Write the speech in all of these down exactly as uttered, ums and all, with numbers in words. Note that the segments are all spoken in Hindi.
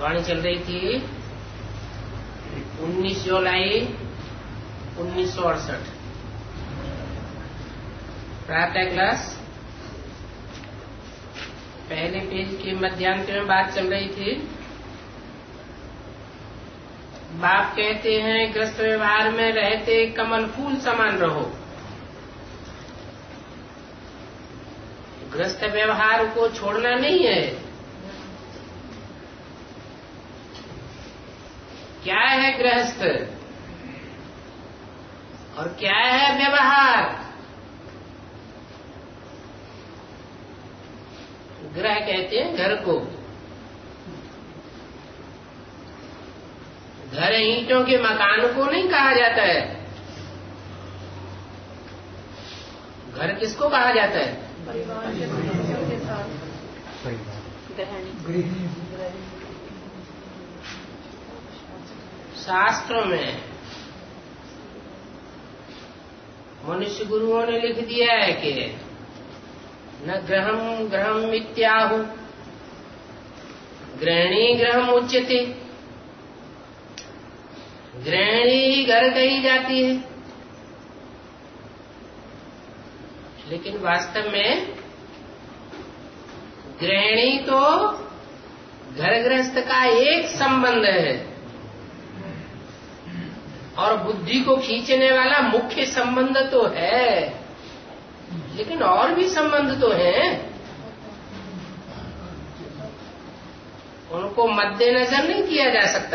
वाणी चल रही थी उन्नीस जुलाई उन्नीस सौ अड़सठ, प्रातः क्लास पहले पेज के मध्यांत में बात चल रही थी। बाप कहते हैं ग्रस्त व्यवहार में रहते कमल फूल समान रहो। ग्रस्त व्यवहार को छोड़ना नहीं है। क्या है गृहस्थ और क्या है व्यवहार? गृह कहते हैं घर को। घर ईंटों के मकान को नहीं कहा जाता है। घर किसको कहा जाता है? परिवार के सदस्यों के साथ। शास्त्रों में मनुष्य गुरुओं ने लिख दिया है कि न ग्रहम ग्रहम मिथ्याहु गृहिणी ग्रहम उच्यते। गृहिणी ही घर कही जाती है, लेकिन वास्तव में गृहिणी तो घर गृहस्थ का एक संबंध है और बुद्धि को खींचने वाला मुख्य संबंध तो है, लेकिन और भी संबंध तो हैं। उनको मद्देनजर नहीं किया जा सकता।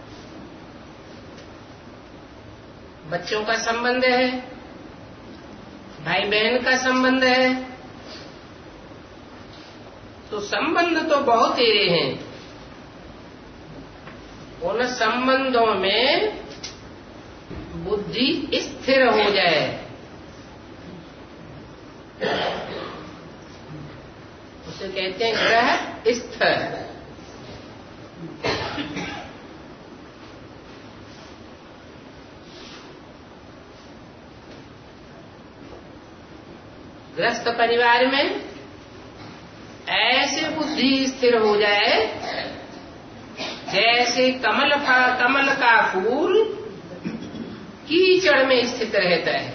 बच्चों का संबंध है, भाई बहन का संबंध है, तो संबंध तो बहुत तेरे हैं। उन संबंधों में बुद्धि स्थिर हो जाए, उसे कहते हैं ग्रह स्थिर। ग्रस्त परिवार में ऐसे बुद्धि स्थिर हो जाए जैसे कमल का कमल का फूल कीचड़ में स्थित रहता है।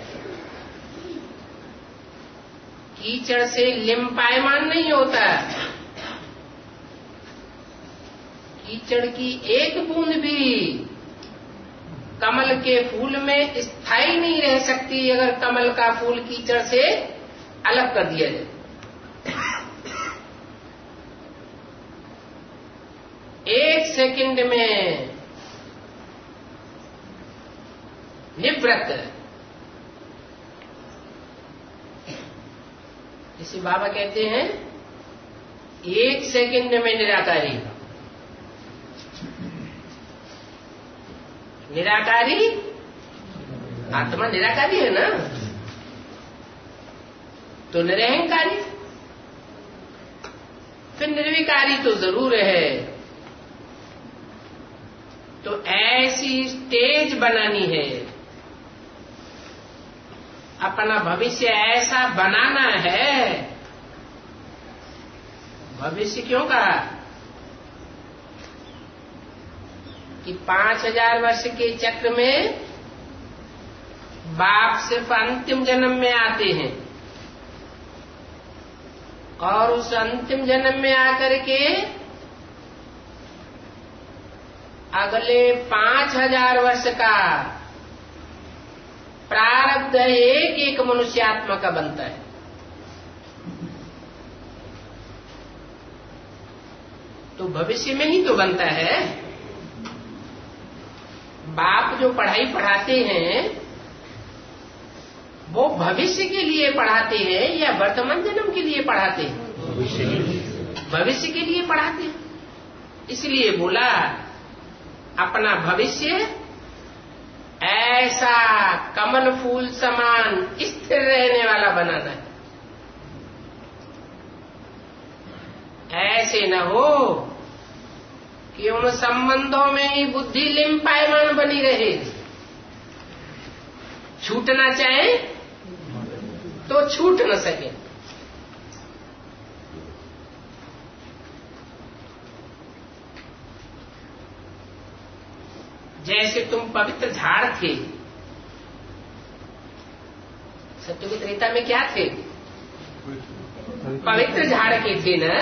कीचड़ से लिम्पायमान नहीं होता। कीचड़ की एक बूंद भी कमल के फूल में स्थायी नहीं रह सकती अगर कमल का फूल कीचड़ से अलग कर दिया जाए। एक सेकंड में निवृत्त। इसे बाबा कहते हैं एक सेकंड में निराकारी। निराकारी आत्मा निराकारी है ना, तो निरहंकारी, फिर निर्विकारी तो जरूर है। तो ऐसी स्टेज बनानी है, अपना भविष्य ऐसा बनाना है। भविष्य क्यों कहा कि पांच हजार वर्ष के चक्र में बाप सिर्फ अंतिम जन्म में आते हैं और उस अंतिम जन्म में आकर के अगले पांच हजार वर्ष का प्रारब्ध एक एक मनुष्यात्मा का बनता है। तो भविष्य में ही तो बनता है। बाप जो पढ़ाई पढ़ाते हैं वो भविष्य के लिए पढ़ाते हैं या वर्तमान जन्म के लिए पढ़ाते हैं? भविष्य के लिए। भविष्य के लिए पढ़ाते हैं। इसलिए बोला अपना भविष्य ऐसा कमल फूल समान स्थिर रहने वाला बनाना है। ऐसे न हो कि उन संबंधों में ही बुद्धि लिम्पायमान बनी रहे। छूटना चाहे तो छूट न सके। जैसे तुम पवित्र झाड़ थे, सत्युग त्रेता में क्या थे? पवित्र झाड़ के थे न।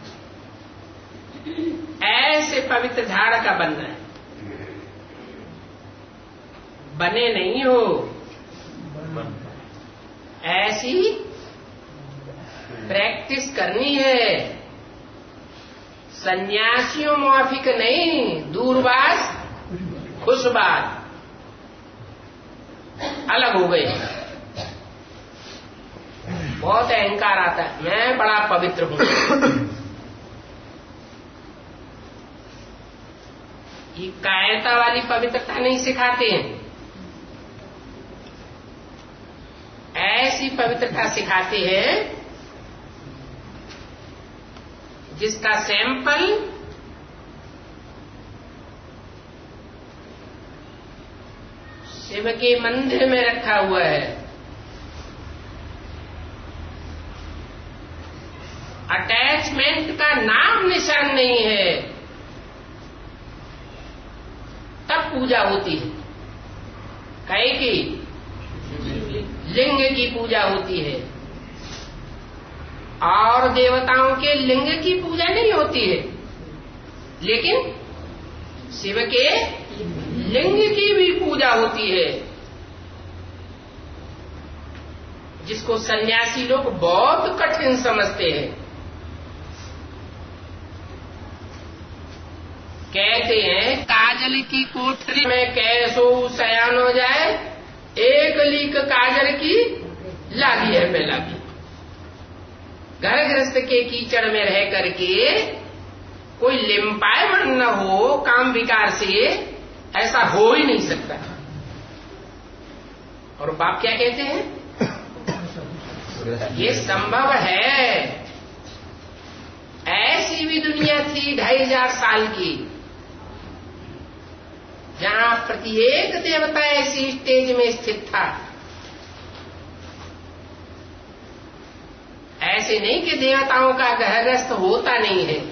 ऐसे पवित्र झाड़ का बनना है, बने नहीं हो। ऐसी प्रैक्टिस करनी है। सन्यासियों माफिक नहीं, दूरबाज खुशबाज अलग हो गए। बहुत अहंकार आता है, मैं बड़ा पवित्र हूं। ये कायरता वाली पवित्रता नहीं सिखाते हैं, ऐसी पवित्रता सिखाते हैं जिसका सैंपल शिव के मंदिर में रखा हुआ है। अटैचमेंट का नाम निशान नहीं है, तब पूजा होती है। काहे की? लिंग की पूजा होती है, और देवताओं के लिंग की पूजा नहीं होती है, लेकिन शिव के लिंग की भी पूजा होती है, जिसको सन्यासी लोग बहुत कठिन समझते हैं। कहते हैं काजल की कोठरी में कैसो शयान हो जाए, एक लीक काजल की लागी है पे लागी। घर गृहस्थ के कीचड़ में रह करके कोई लिम्पायमन न हो काम विकार से, ऐसा हो ही नहीं सकता। और बाप क्या कहते हैं? ये संभव है। ऐसी भी दुनिया थी ढाई हजार साल की, जहां प्रत्येक देवता ऐसी स्टेज में स्थित था। ऐसे नहीं कि देवताओं का गृहस्थ होता नहीं है।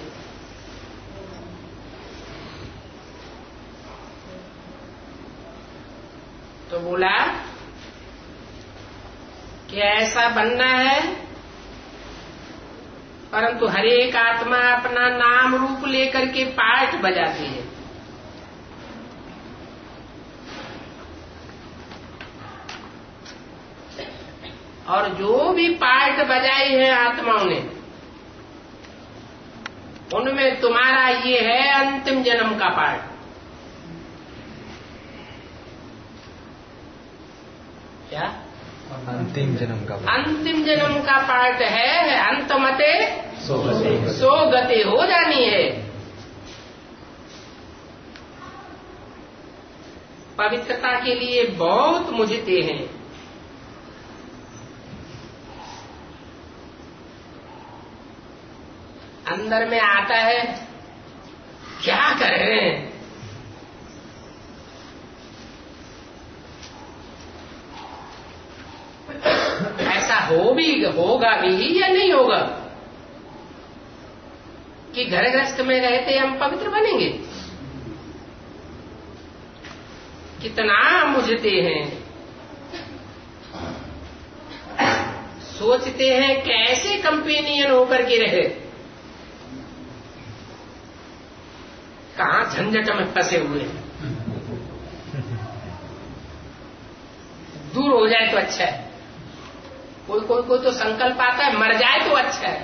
तो बोला कि ऐसा बनना है, परंतु हर एक आत्मा अपना नाम रूप लेकर के पार्ट बजाती है। और जो भी पार्ट बजाए हैं आत्माओं ने, उनमें तुम्हारा ये है अंतिम जन्म का पार्ट। क्या? अंतिम जन्म का अंतिम जन्म का पार्ट है। अंतमते सो गति हो जानी है। पवित्रता के लिए बहुत मुझते हैं। अंदर में आता है, क्या करें? ऐसा हो भी होगा भी या नहीं होगा कि घर गृहस्थ में रहते हम पवित्र बनेंगे? कितना मुझते हैं, सोचते हैं कैसे कंपेनियन होकर के रहे, कहां झंझट में फंसे हुए हैं। दूर हो जाए तो अच्छा है। कोई कोई कोई तो संकल्प आता है मर जाए तो अच्छा है।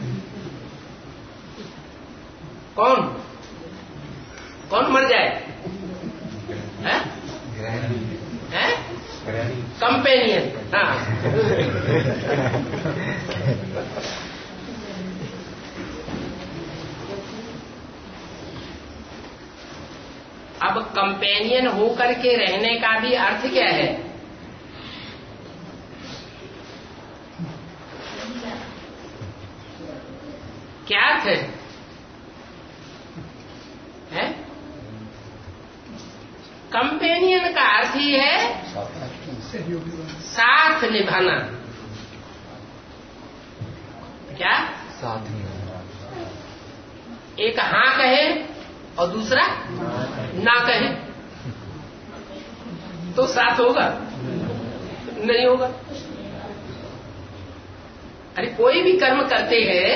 कौन कौन मर जाए? है? है? कंपेनियन। हाँ। अब कंपेनियन होकर के रहने का भी अर्थ क्या है? क्या अर्थ है? है? कंपेनियन का अर्थ ही है साथ निभाना। क्या? साथ निभाना। एक हाँ कहे और दूसरा ना कहे, तो सात होगा? नहीं होगा। अरे कोई भी कर्म करते हैं,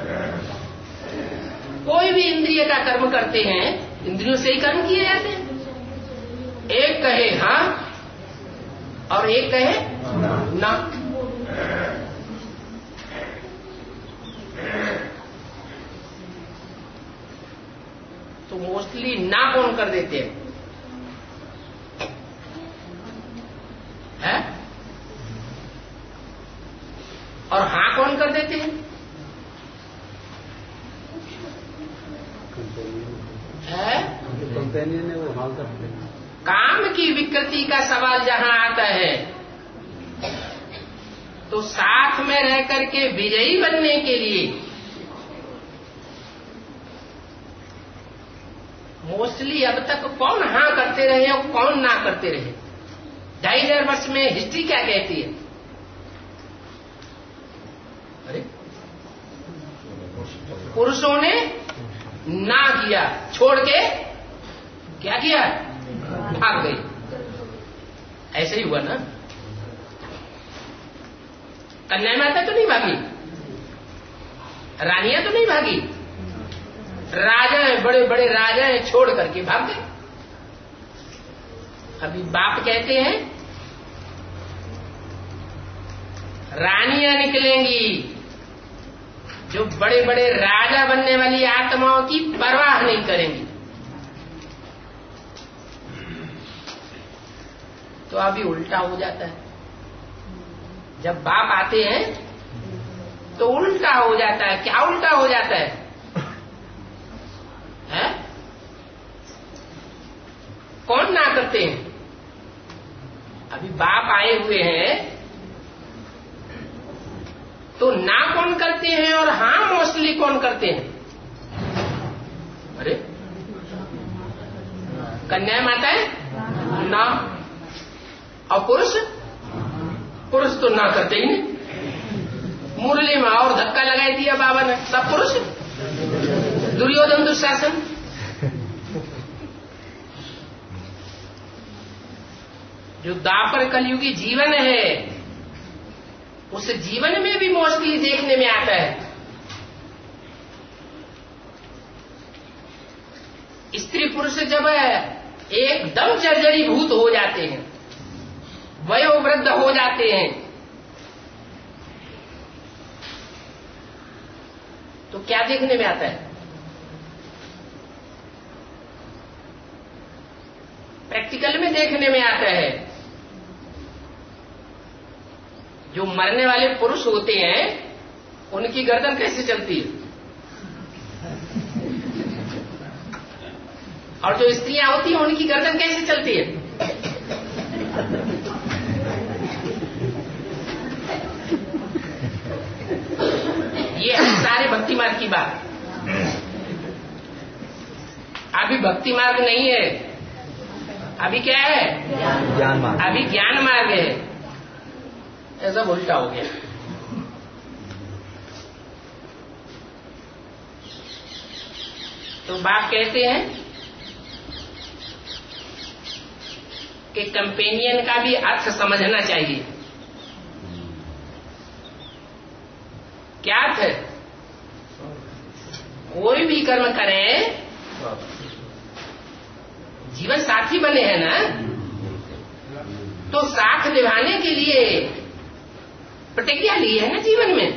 कोई भी इंद्रिय का कर्म करते हैं, इंद्रियों से ही कर्म किए जाते हैं। एक कहे हाँ और एक कहे ना। तो मोस्टली ना कौन कर देते हैं? है? और हाँ कौन कर देते हैं? है? कंपेनियन है वो हाँ करते हैं। काम की विकृति का सवाल जहां आता है तो साथ में रह करके विजयी बनने के लिए मोस्टली अब तक कौन हाँ करते रहे और कौन ना करते रहे? ढाई हजार वर्ष में हिस्ट्री क्या कहती है? अरे पुरुषों ने ना किया, छोड़ के क्या किया? भाग गई। ऐसे ही हुआ ना? कन्या माता तो नहीं भागी, रानियां तो नहीं भागी, राजा है, बड़े बड़े राजा है, छोड़ करके भाग गए। अभी बाप कहते हैं रानियां निकलेंगी जो बड़े बड़े राजा बनने वाली आत्माओं की परवाह नहीं करेंगी। तो अभी उल्टा हो जाता है। जब बाप आते हैं तो उल्टा हो जाता है। क्या उल्टा हो जाता है? है? कौन ना करते हैं? अभी बाप आए हुए हैं तो ना कौन करते हैं और हाँ मोस्टली कौन करते हैं? अरे कन्या माता है ना, और पुरुष पुरुष तो ना करते ही नहीं। मुरली में और धक्का लगाई दिया बाबा ने, सब पुरुष। दुर्योधन दुशासन, जो दापर कलयुगी जीवन है उस जीवन में भी मोस्टली देखने में आता है स्त्री पुरुष जब एकदम जर्जरीभूत हो जाते हैं, वयोवृद्ध हो जाते हैं, तो क्या देखने में आता है? प्रैक्टिकल में देखने में आता है जो मरने वाले पुरुष होते हैं उनकी गर्दन कैसे चलती है, और जो स्त्रियां होती हैं उनकी गर्दन कैसे चलती है। ये है सारे भक्ति मार्ग की बात। अभी भक्ति मार्ग नहीं है, अभी क्या है? ज्ञान मार्ग। अभी ज्ञान मार्ग है। ऐसा उल्टा हो गया। तो बाप कहते हैं कि कंपेनियन का भी अर्थ समझना चाहिए। क्या अर्थ है? कोई भी कर्म करें, जीवन साथी बने हैं ना, तो साथ निभाने के लिए प्रतिज्ञा ली है ना जीवन में,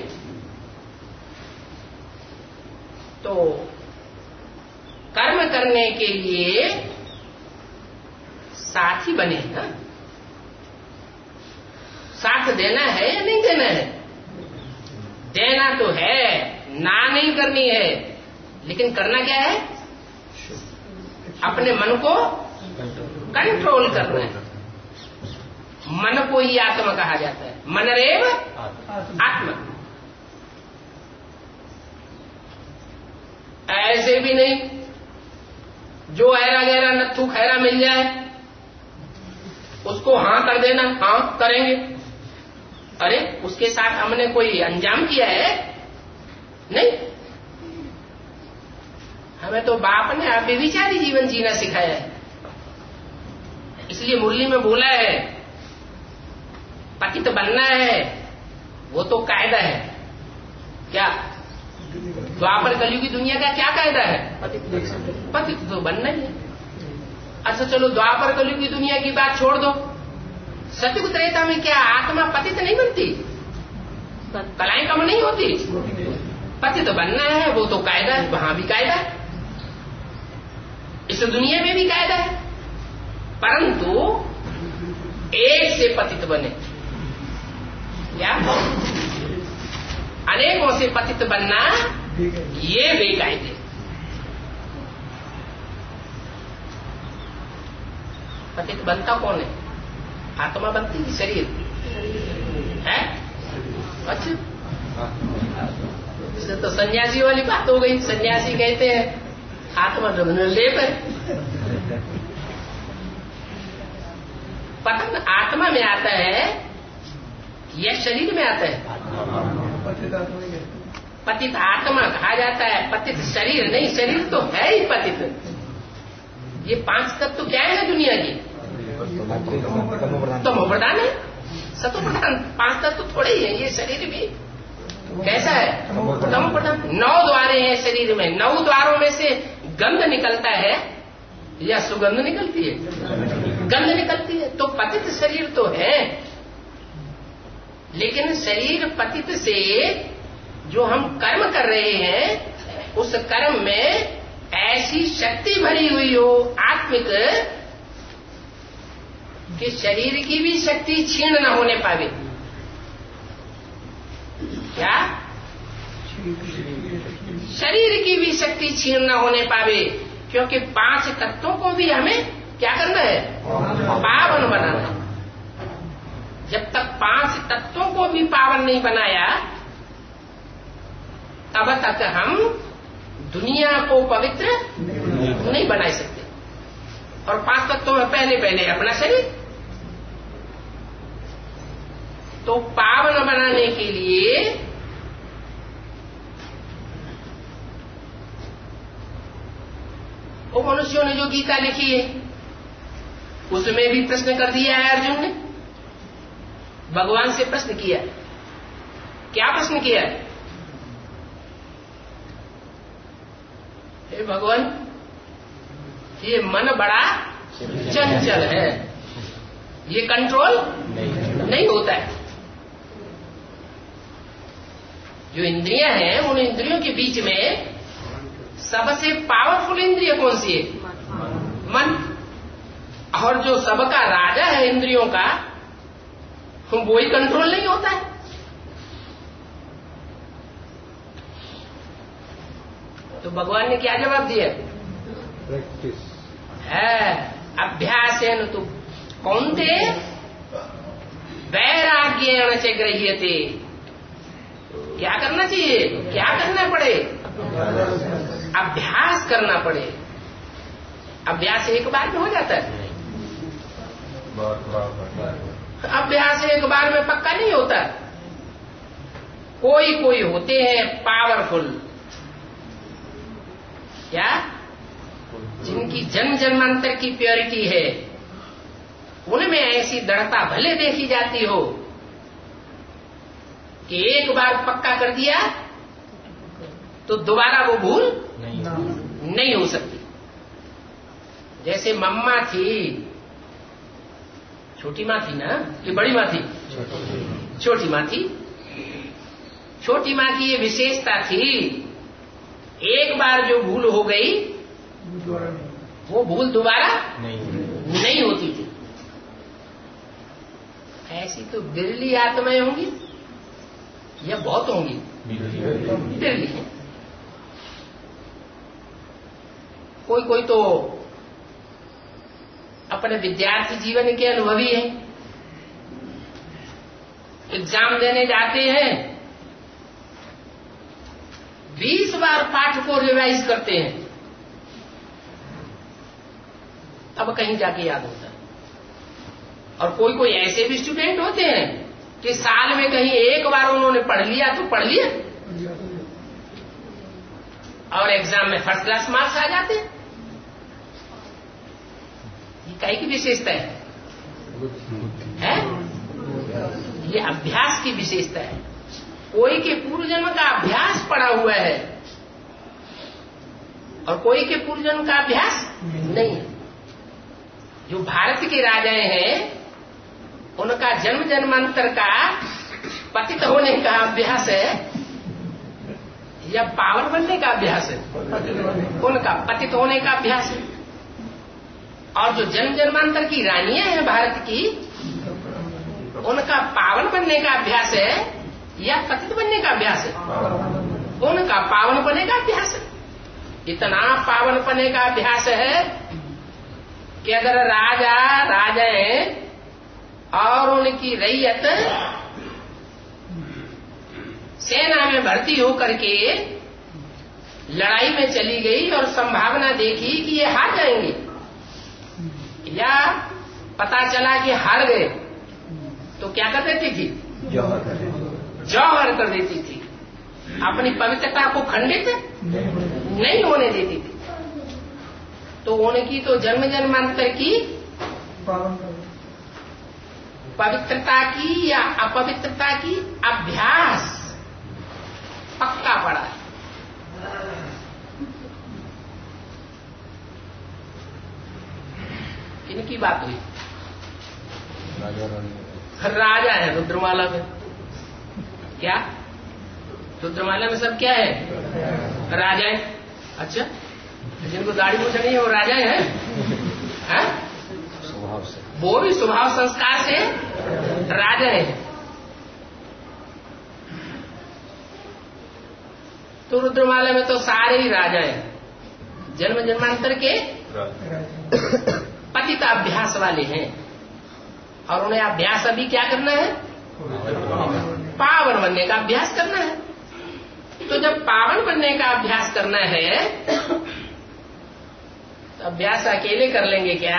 तो कर्म करने के लिए साथी बने हैं ना। साथ देना है या नहीं देना है? देना तो है, ना नहीं करनी है, लेकिन करना क्या है? अपने मन को कंट्रोल करना है। मन को ही आत्मा कहा जाता है। मनरेव आत्मा। ऐसे भी नहीं जो ऐरा गहरा नत्थू खैरा मिल जाए उसको हाँ कर देना, हाँ करेंगे। अरे उसके साथ हमने कोई अंजाम किया है? नहीं। हमें तो बाप ने अव्यभिचारी जीवन जीना सिखाया है, इसलिए इसलिए मुरली में बोला है पतित बनना है, वो तो कायदा है। क्या द्वापर कलयुग की दुनिया का क्या कायदा है? पतित तो बनना ही है। अच्छा चलो द्वापर कलयुग की दुनिया की बात छोड़ दो, सतयुग त्रेता में क्या आत्मा पतित नहीं बनती? कलाएं कम नहीं होती? पतित बनना है, वो तो कायदा है, वहां भी कायदा है, इस दुनिया में भी कायदा है। परंतु एक से पतित बने, क्या अनेकों से पतित बनना, ये बेकायदे। पतित बनता कौन है? आत्मा बनती है, शरीर है? अच्छा, इससे तो सन्यासी वाली बात हो गई। सन्यासी कहते हैं आत्मा तो निर्लेप है। पतन आत्मा में आता है या शरीर में आता है? पतित आत्मा कहा जाता है, पतित शरीर नहीं। शरीर तो है ही पतित। ये पांच तत्व तो क्या है दुनिया की? तमो प्रधान है, सतो प्रधान। पांच तत्व तो थोड़े ही है। ये शरीर भी कैसा है? तमो प्रधान। नौ द्वारे हैं शरीर में, नौ द्वारों में से गंध निकलता है या सुगंध निकलती है? गंध निकलती है। तो पतित शरीर तो है, लेकिन शरीर पतित से जो हम कर्म कर रहे हैं, उस कर्म में ऐसी शक्ति भरी हुई हो आत्मिक कि शरीर की भी शक्ति क्षीण न होने पावे। क्या? शरीर की भी शक्ति क्षीण न होने पावे, क्योंकि पांच तत्वों को भी हमें क्या करना है? पावन बनाना है। जब तक पांच तत्वों को भी पावन नहीं बनाया, तब तक हम दुनिया को पवित्र नहीं बना सकते। और पांच तत्वों में पहले पहले अपना शरीर। तो पावन बनाने के लिए वो मनुष्यों ने जो गीता लिखी है, उसमें भी प्रश्न कर दिया है अर्जुन ने। भगवान से प्रश्न किया। क्या प्रश्न किया? हे भगवान, ये मन बड़ा चंचल है, ये कंट्रोल नहीं, नहीं होता है। जो इंद्रियां हैं, उन इंद्रियों के बीच में सबसे पावरफुल इंद्रिय कौन सी है? मन। और जो सबका राजा है इंद्रियों का, वो ही कंट्रोल नहीं होता है। तो भगवान ने क्या जवाब दिया? प्रैक्टिस है अभ्यास है न। तो कौन्ते वैराग्येण च गृह्यते। क्या करना चाहिए? क्या करना पड़े? अभ्यास करना पड़े। अभ्यास एक बार में हो जाता है? अभ्यास एक बार में पक्का नहीं होता। कोई कोई होते हैं पावरफुल, क्या? जिनकी जन्म जन्मांतर की प्योरिटी है, उनमें ऐसी दृढ़ता भले देखी जाती हो कि एक बार पक्का कर दिया तो दोबारा वो भूल नहीं, नहीं हो सकती। जैसे मम्मा थी, छोटी माँ थी ना कि बड़ी माँ थी? छोटी माँ थी। छोटी माँ की ये विशेषता थी, एक बार जो भूल हो गई वो भूल दोबारा नहीं, नहीं होती थी। ऐसी तो बिरली आत्माएं होंगी या बहुत होंगी? बिरली है। कोई कोई तो अपने विद्यार्थी जीवन के अनुभवी हैं। एग्जाम देने जाते हैं, बीस बार पाठ को रिवाइज करते हैं, तब कहीं जाके याद होता है। और कोई कोई ऐसे भी स्टूडेंट होते हैं कि साल में कहीं एक बार उन्होंने पढ़ लिया तो पढ़ लिया और एग्जाम में फर्स्ट क्लास मार्क्स आ जाते हैं। ये कहीं की विशेषता है? है? ये अभ्यास की विशेषता है। कोई के पूर्व जन्म का अभ्यास पड़ा हुआ है और कोई के पूर्व जन्म का अभ्यास नहीं है। जो भारत के राजाएं हैं उनका जन्म जन्मांतर का पतित होने का अभ्यास है या पावन बनने का अभ्यास है? उनका पतित होने का अभ्यास है। और जो जन्म जन्मांतर की रानियां हैं भारत की, उनका पावन बनने का अभ्यास है या पतित बनने का अभ्यास है? उनका पावन बनने का अभ्यास है। इतना पावन बनने का अभ्यास है कि अगर राजा राजाएं और उनकी रैयत सेना में भर्ती होकर के लड़ाई में चली गई और संभावना देखी कि ये हार जाएंगे या पता चला कि हार गए, तो क्या कर देती थी? जौहर कर देती थी। अपनी पवित्रता को खंडित नहीं होने देती थी। तो उनकी तो जन्म जन्मांतर की पवित्रता की या अपवित्रता की अभ्यास पक्का पड़ा है। किनकी बात हुई? राजा है रुद्रमाला में। क्या रुद्रमाला में सब क्या है? राजाएं। अच्छा, जिनको दाढ़ी मूछ नहीं है वो राजाएं हैं? है? स्वभाव से, वो भी स्वभाव संस्कार से राजाएं हैं। तो रुद्रमाला में तो सारे ही राजा हैं, जन्म जन्मांतर के पतित अभ्यास वाले हैं। और उन्हें अभ्यास अभी क्या करना है? पावन बनने का अभ्यास करना है। तो जब पावन बनने का अभ्यास करना है तो अभ्यास अकेले कर लेंगे क्या?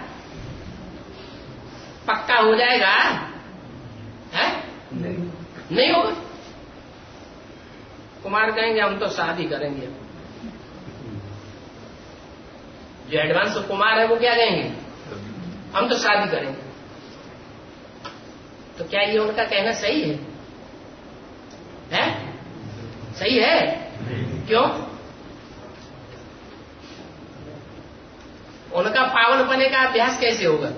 पक्का हो जाएगा? है? नहीं, नहीं होगा। कुमार कहेंगे हम तो शादी करेंगे। जो एडवांस कुमार है वो क्या कहेंगे? हम तो शादी करेंगे। तो क्या ये उनका कहना सही है? है? सही है? क्यों? उनका पावन बनने का अभ्यास कैसे होगा?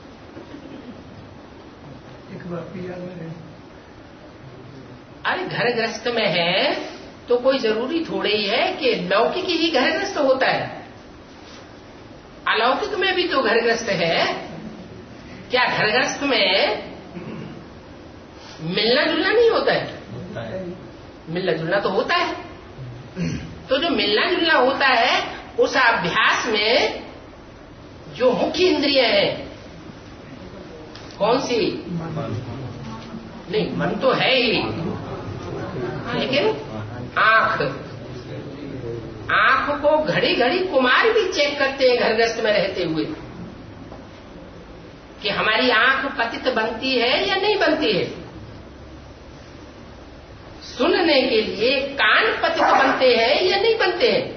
एक बात याद है। अरे घर ग्रस्त में है तो कोई जरूरी थोड़े ही है कि लौकिक ही घर ग्रस्त होता है। अलौकिक में भी तो घर ग्रस्त है। क्या घर ग्रस्त में मिलना जुलना नहीं होता है? होता है। मिलना जुलना तो होता है। तो जो मिलना जुलना होता है उस अभ्यास में जो मुख्य इंद्रिय है कौन सी? नहीं, मन तो है ही, लेकिन आंख आंख को घड़ी घड़ी कुमार भी चेक करते हैं घर ग्रस्त में रहते हुए कि हमारी आंख पतित बनती है या नहीं बनती है। सुनने के लिए कान पतित बनते हैं या नहीं बनते हैं।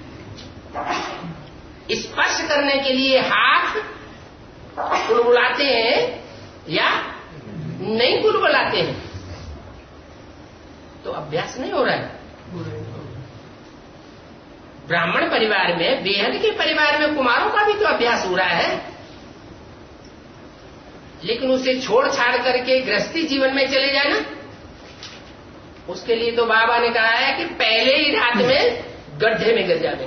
स्पर्श करने के लिए हाथ कुलबुलाते हैं या नहीं कुलबुलाते हैं। तो अभ्यास नहीं हो रहा है। ब्राह्मण परिवार में, बेहद के परिवार में कुमारों का भी तो अभ्यास हो रहा है, लेकिन उसे छोड़ छाड़ करके गृहस्थी जीवन में चले जाना, उसके लिए तो बाबा ने कहा है कि पहले ही रात में गड्ढे में गिर जाने।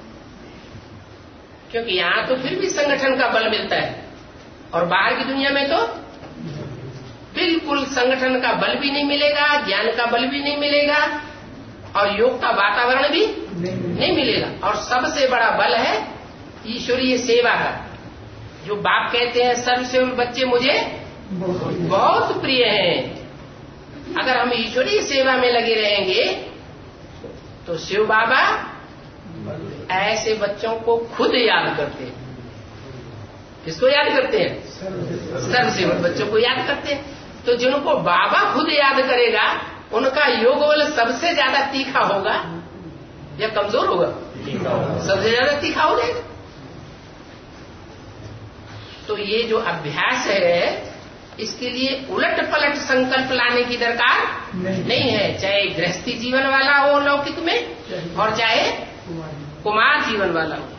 क्योंकि यहां तो फिर भी संगठन का बल मिलता है और बाहर की दुनिया में तो बिल्कुल संगठन का बल भी नहीं मिलेगा, ज्ञान का बल भी नहीं मिलेगा और योग का वातावरण भी नहीं मिलेगा। और सबसे बड़ा बल है ईश्वरीय सेवा का। जो बाप कहते हैं सर्वसेवल बच्चे मुझे बहुत प्रिय हैं। अगर हम ईश्वरीय सेवा में लगे रहेंगे तो शिव बाबा ऐसे बच्चों को खुद याद करते हैं। किसको याद करते हैं? सर्वसेवल बच्चों को याद करते हैं। तो जिनको बाबा खुद याद करेगा उनका योग बल सबसे ज्यादा तीखा होगा या कमजोर होगा? सबसे ज्यादा तीखा हो जाएगा। तो ये जो अभ्यास है इसके लिए उलट पलट संकल्प लाने की दरकार नहीं, नहीं है, चाहे गृहस्थी जीवन वाला हो लौकिक में और चाहे कुमार जीवन वाला हो।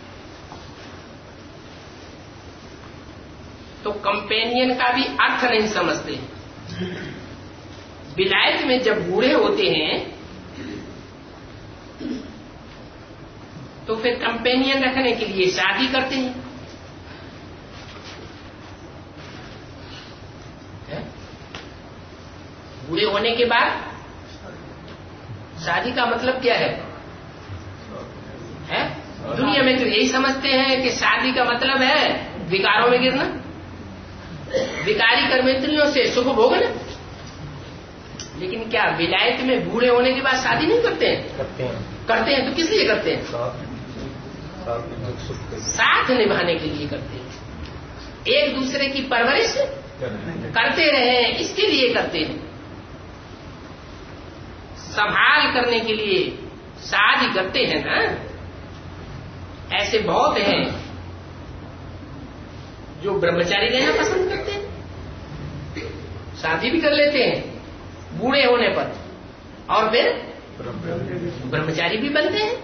तो कंपेनियन का भी अर्थ नहीं समझते। विलायत में जब बूढ़े होते हैं तो फिर कंपेनियन रखने के लिए शादी करते हैं। बूढ़े होने के बाद शादी का मतलब क्या है? है? दुनिया में तो यही समझते हैं कि शादी का मतलब है विकारों में गिरना, विकारी कर्मेंद्रियों से सुख भोगना। लेकिन क्या विलायत में बूढ़े होने के बाद शादी नहीं करते हैं? करते हैं। करते हैं तो किस लिए करते हैं? साथ निभाने के लिए करते हैं, एक दूसरे की परवरिश करते रहे इसके लिए करते हैं, संभाल करने के लिए शादी करते हैं ना। ऐसे बहुत हैं जो ब्रह्मचारी रहना पसंद करते हैं, शादी भी कर लेते हैं बूढ़े होने पर और फिर ब्रह्मचारी भी बनते हैं।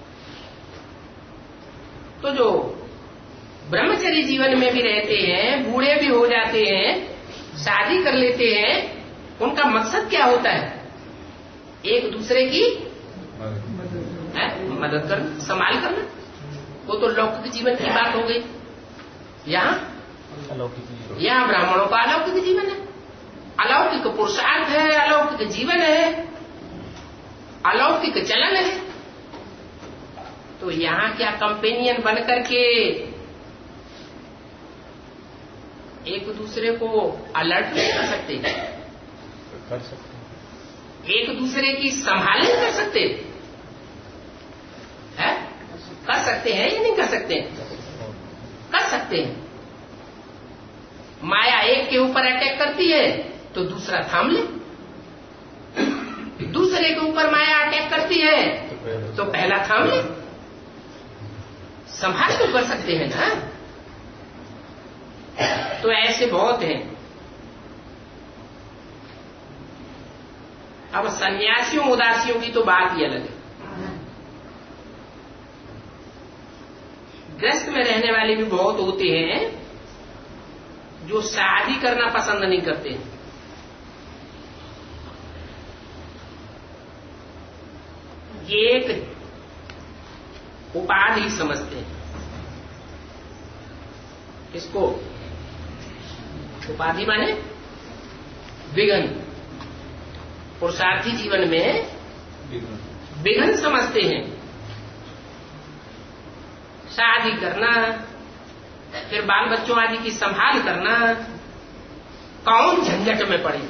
तो जो ब्रह्मचारी जीवन में भी रहते हैं, बूढ़े भी हो जाते हैं, शादी कर लेते हैं, उनका मकसद क्या होता है? एक दूसरे की है, मदद करना, संभाल करना। वो तो लौकिक जीवन की बात हो गई। यहाँ यहाँ ब्राह्मणों का अलौकिक जीवन है, अलौकिक पुरुषार्थ है, अलौकिक जीवन है, अलौकिक चलन है। तो यहाँ क्या कंपेनियन बन करके एक दूसरे को अलर्ट नहीं कर सकते? कर सकते। एक दूसरे की संभाल नहीं कर सकते? है? कर सकते हैं या नहीं कर सकते? कर सकते हैं। माया एक के ऊपर अटैक करती है तो दूसरा थाम ले, दूसरे के ऊपर माया अटैक करती है तो पहला थाम ले। संभाल तो कर सकते हैं ना। तो ऐसे बहुत हैं। अब सन्यासियों उदासियों की तो बात ही अलग है। ग्रस्त में रहने वाले भी बहुत होते हैं जो शादी करना पसंद नहीं करते। ये एक उपाधि समझते हैं। किसको? उपाधि माने विघन। पुरुषार्थी जीवन में विघन समझते हैं। शादी करना, फिर बाल बच्चों आदि की संभाल करना, कौन झंझट में पड़े।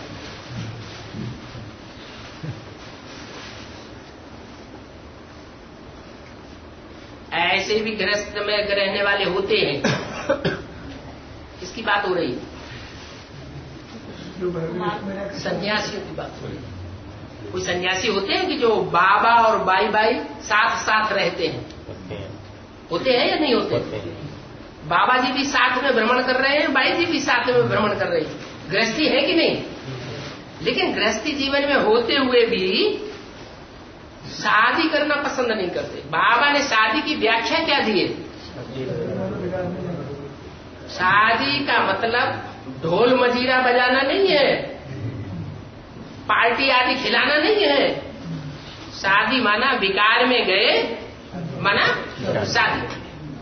ऐसे भी गृहस्थ में रहने वाले होते हैं। किसकी बात हो रही है? सन्यासियों की बात हो रही है। कोई सन्यासी होते हैं कि जो बाबा और बाई बाई साथ साथ रहते हैं? होते हैं या नहीं होते? बाबा जी भी साथ में भ्रमण कर रहे हैं, बाई जी भी साथ में भ्रमण कर रहे हैं। गृहस्थी है कि नहीं? लेकिन गृहस्थी जीवन में होते हुए भी शादी करना पसंद नहीं करते। बाबा ने शादी की व्याख्या क्या दी है? शादी का मतलब ढोल मजीरा बजाना नहीं है, पार्टी आदि खिलाना नहीं है। शादी माना विकार में गए, माना शादी।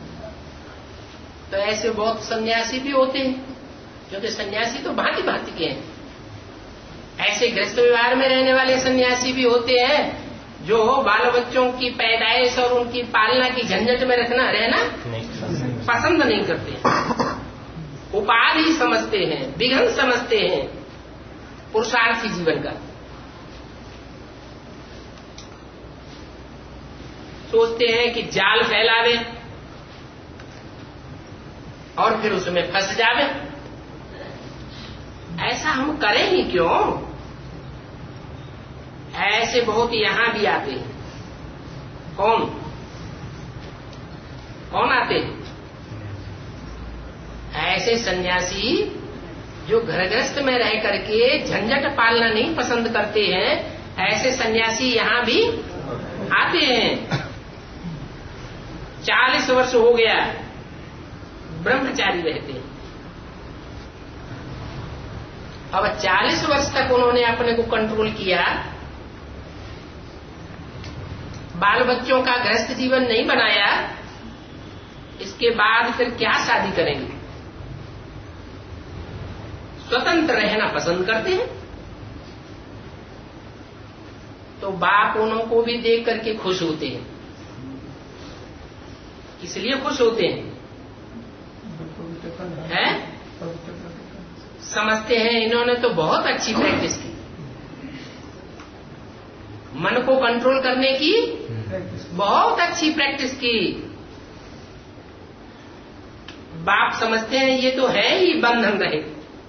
तो ऐसे बहुत सन्यासी भी होते हैं, क्योंकि सन्यासी तो भांति भांति के हैं। ऐसे गृहस्थ व्यवहार में रहने वाले सन्यासी भी होते हैं जो बाल बच्चों की पैदाइश और उनकी पालना की झंझट में रखना रहना पसंद नहीं करते। उपाधि समझते हैं, विघन समझते हैं पुरुषार्थी जीवन का। सोचते हैं कि जाल फैलावे और फिर उसमें फंस जावे। ऐसा हम करें ही क्यों? ऐसे बहुत यहां भी आते हैं। कौन कौन आते हैं? ऐसे सन्यासी जो घरग्रस्त में रह करके झंझट पालना नहीं पसंद करते हैं, ऐसे सन्यासी यहाँ भी आते हैं। चालीस वर्ष हो गया ब्रह्मचारी रहते हैं। अब चालीस वर्ष तक उन्होंने अपने को कंट्रोल किया, बाल बच्चों का गृहस्थ जीवन नहीं बनाया, इसके बाद फिर क्या शादी करेंगे? स्वतंत्र रहना पसंद करते हैं। तो बाप उनको भी देख करके खुश होते हैं। इसलिए खुश होते हैं, हैं? समझते हैं इन्होंने तो बहुत अच्छी प्रैक्टिस की, मन को कंट्रोल करने की बहुत अच्छी प्रैक्टिस की। बाप समझते हैं ये तो है ही बंधन रहे,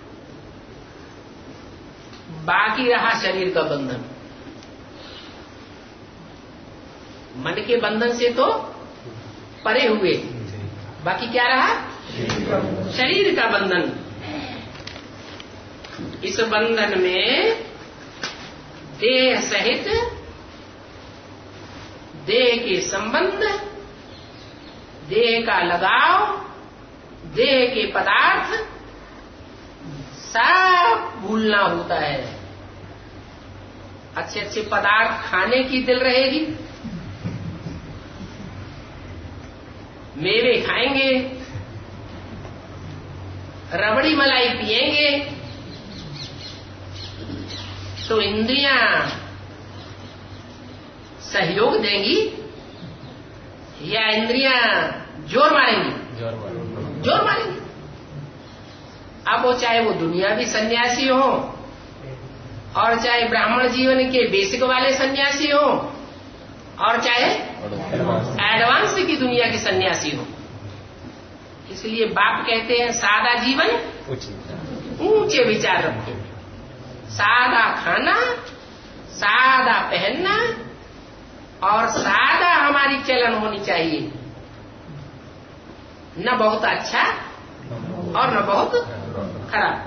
बाकी रहा शरीर का बंधन। मन के बंधन से तो परे हुए, बाकी क्या रहा? शरीर का बंधन। इस बंधन में देह सहित देह के संबंध, देह का लगाव, देह के पदार्थ सब भूलना होता है। अच्छे अच्छे पदार्थ खाने की दिल रहेगी, मेवे खाएंगे, रबड़ी मलाई पिएंगे, तो इंद्रियां सहयोग देंगी या इंद्रियां जोर मारेंगी? जोर मारेंगी। अब वो चाहे वो दुनियावी सन्यासी हो और चाहे ब्राह्मण जीवन के बेसिक वाले सन्यासी हो और चाहे एडवांस की दुनिया के सन्यासी हो। इसलिए बाप कहते हैं सादा जीवन ऊंचे विचार रखो, सादा खाना, सादा पहनना और सादा हमारी चलन होनी चाहिए, न बहुत अच्छा और न बहुत खराब।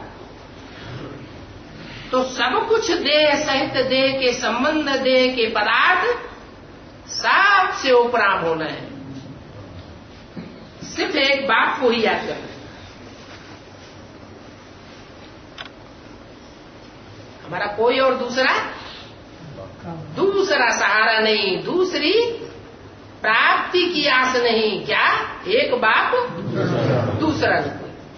तो सब कुछ देह सहित देह के संबंध, देह के पदार्थ सबसे उपराम होना है। सिर्फ एक बाप को ही याद करना है। हमारा कोई और दूसरा दूसरा सहारा नहीं, दूसरी प्राप्ति की आस नहीं। क्या? एक बाप दूसरा नहीं।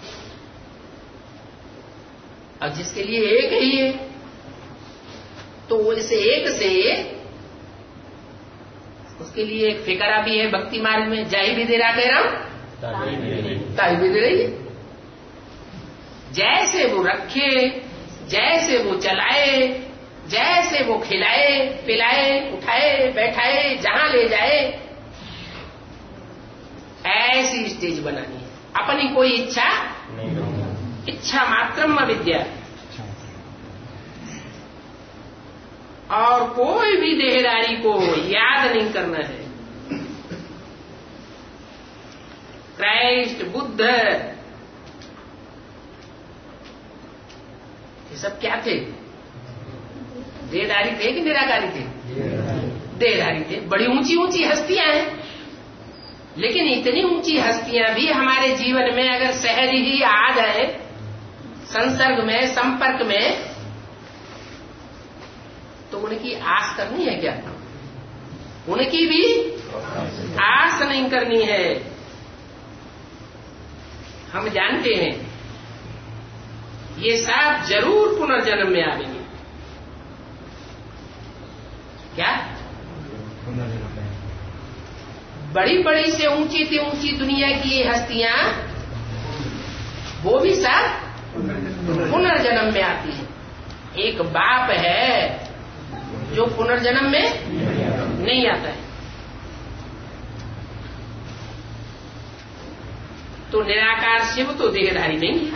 अब जिसके लिए एक ही है तो वो इसे एक से उसके लिए एक फिकरा भी है भक्ति मार्ग में, जाई भी दे रहा कह रहा हूं, ताई भी दे रही है। जैसे वो रखे, जैसे वो चलाए, जैसे वो खिलाए, पिलाए, उठाए, बैठाए, जहां ले जाए, ऐसी स्टेज बनानी है। अपनी कोई इच्छा नहीं, इच्छा मात्रम विद्या। और कोई भी देहदारी को याद नहीं करना है। क्राइस्ट, बुद्ध, ये सब क्या थे? देहदारी थे कि निराकारी थे? देहदारी थे। बड़ी ऊंची ऊंची हस्तियां हैं, लेकिन इतनी ऊंची हस्तियां भी हमारे जीवन में अगर सहज ही आ जाए, संसर्ग में, संपर्क में, तो उनकी आस करनी है क्या? उनकी भी आस नहीं करनी है। हम जानते हैं ये सब जरूर पुनर्जन्म में आएंगे। क्या? बड़ी बड़ी से ऊंची से ऊंची दुनिया की ये हस्तियां, वो भी सब पुनर्जन्म में आती है। एक बाप है जो पुनर्जन्म में नहीं आता है। तो निराकार शिव तो देहधारी नहीं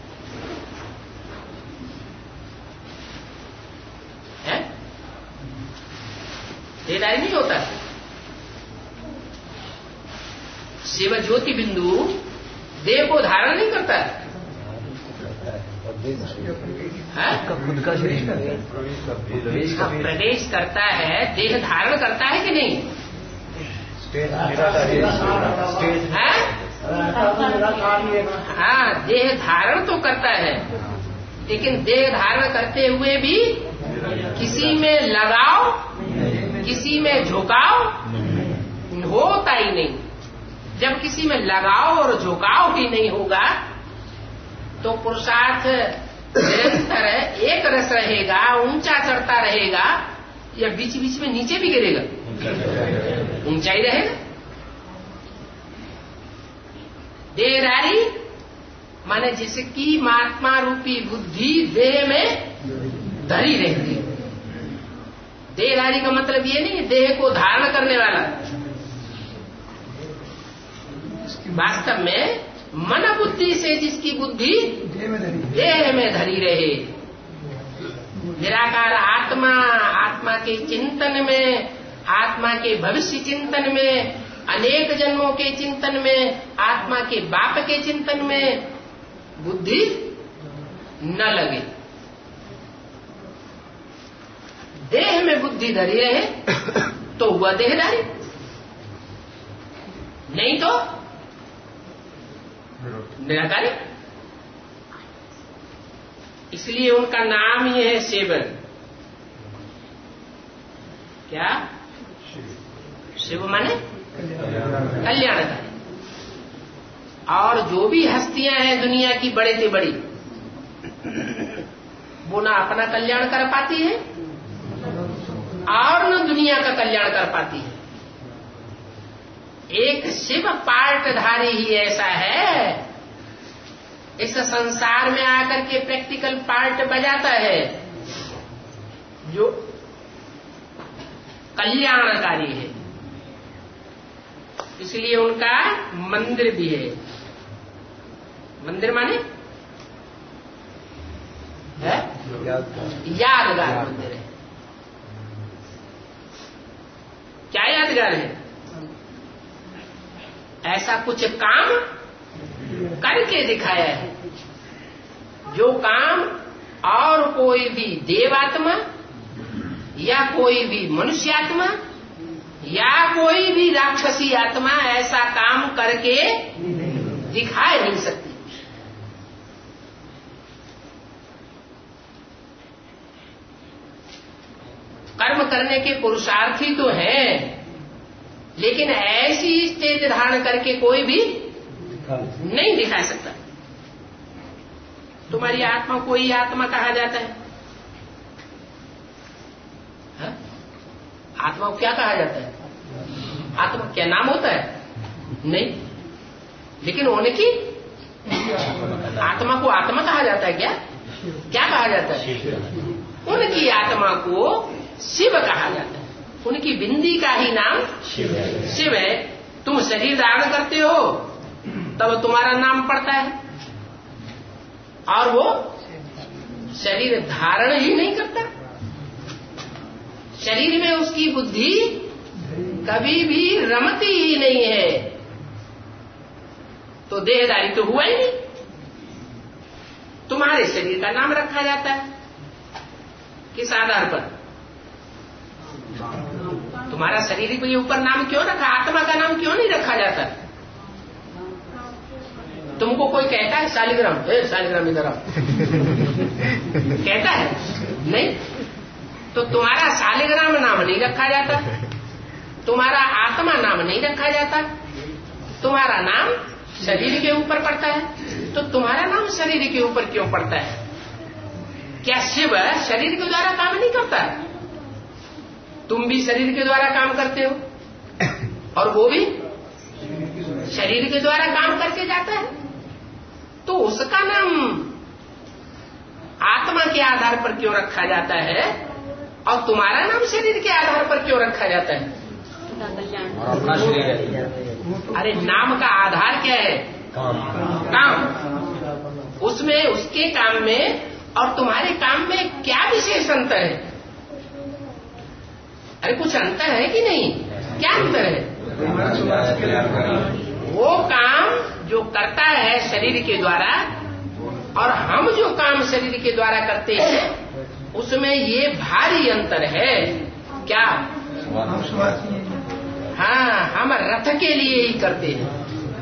है, देहधारी नहीं होता। शिव ज्योति बिंदु देह को धारण नहीं करता, है? खुद का शरीर हाँ, प्रवेश करता है, देह धारण करता है कि नहीं? है? हाँ, देह धारण तो करता है, लेकिन देह धारण करते हुए भी किसी में लगाव, किसी में झुकाव होता ही नहीं। जब किसी में लगाव और झुकाव ही नहीं होगा तो पुरुषार्थ निरंतर एक रस रहेगा, ऊंचा चढ़ता रहेगा, या बीच बीच में नीचे भी गिरेगा? ऊंचा ही रहेगा। देहधारी माने जिसकी महात्मा रूपी बुद्धि देह में धरी रहती है। देहधारी का मतलब ये नहीं देह को धारण करने वाला, वास्तव में मन बुद्धि से जिसकी बुद्धि देह में धरी रहे। निराकार आत्मा, आत्मा के चिंतन में, आत्मा के भविष्य चिंतन में, अनेक जन्मों के चिंतन में, आत्मा के बाप के चिंतन में बुद्धि न लगे। देह में बुद्धि धरी रहे तो हुआ देहधारी, नहीं तो निराकारी। इसलिए उनका नाम ही है सेवन। क्या? शिव माने कल्याणकारी। और जो भी हस्तियां हैं दुनिया की बड़े से बड़ी, वो ना अपना कल्याण कर पाती है और न दुनिया का कल्याण कर पाती है। एक शिव पार्टधारी ही ऐसा है, इस संसार में आकर के प्रैक्टिकल पार्ट बजाता है, जो कल्याणकारी है। इसलिए उनका मंदिर भी है। मंदिर माने है? यादगार मंदिर है। क्या यादगार है? ऐसा कुछ काम करके दिखाया है, जो काम और कोई भी देवात्मा या कोई भी मनुष्यात्मा या कोई भी राक्षसी आत्मा ऐसा काम करके दिखा नहीं सकती। कर्म करने के पुरुषार्थी तो हैं, लेकिन ऐसी स्टेज धारण करके कोई भी नहीं दिखा सकता। तुम्हारी आत्मा कोई आत्मा कहा जाता है, हा? आत्मा को क्या कहा जाता है? आत्मा क्या नाम होता है? नहीं। लेकिन उनकी आत्मा को आत्मा कहा जाता है क्या? क्या कहा जाता है? उनकी आत्मा को शिव कहा जाता है। उनकी बिंदी का ही नाम शिव है। तुम शरीर धारण करते हो तब तुम्हारा नाम पड़ता है, और वो शरीर धारण ही नहीं करता। शरीर में उसकी बुद्धि कभी भी रमती ही नहीं है, तो देहधारी तो हुआ ही नहीं। तुम्हारे शरीर का नाम रखा जाता है किस आधार पर? तुम्हारा शरीर के ऊपर नाम क्यों रखा? आत्मा का नाम क्यों नहीं रखा जाता? तुमको कोई कहता है शालिग्राम, ए शालिग्राम इधर आओ, कहता है? नहीं। तो तुम्हारा शालिग्राम नाम नहीं रखा जाता, तुम्हारा आत्मा नाम नहीं रखा जाता, तुम्हारा नाम शरीर के ऊपर पड़ता है। तो तुम्हारा नाम शरीर के ऊपर क्यों पड़ता है? क्या शिव शरीर के द्वारा काम नहीं करता? तुम भी शरीर के द्वारा काम करते हो और वो भी शरीर के द्वारा काम करके जाता है, तो उसका नाम आत्मा के आधार पर क्यों रखा जाता है और तुम्हारा नाम शरीर के आधार पर क्यों रखा जाता है? अपना शरीर है। अरे नाम का आधार क्या है? काम। उसमें उसके काम में और तुम्हारे काम में क्या विशेष अंतर है? अरे कुछ अंतर है कि नहीं? क्या अंतर है? वो काम जो करता है शरीर के द्वारा और हम जो काम शरीर के द्वारा करते हैं उसमें ये भारी अंतर है। क्या? हम स्वार्थी हैं। हाँ, हम रथ के लिए ही करते हैं।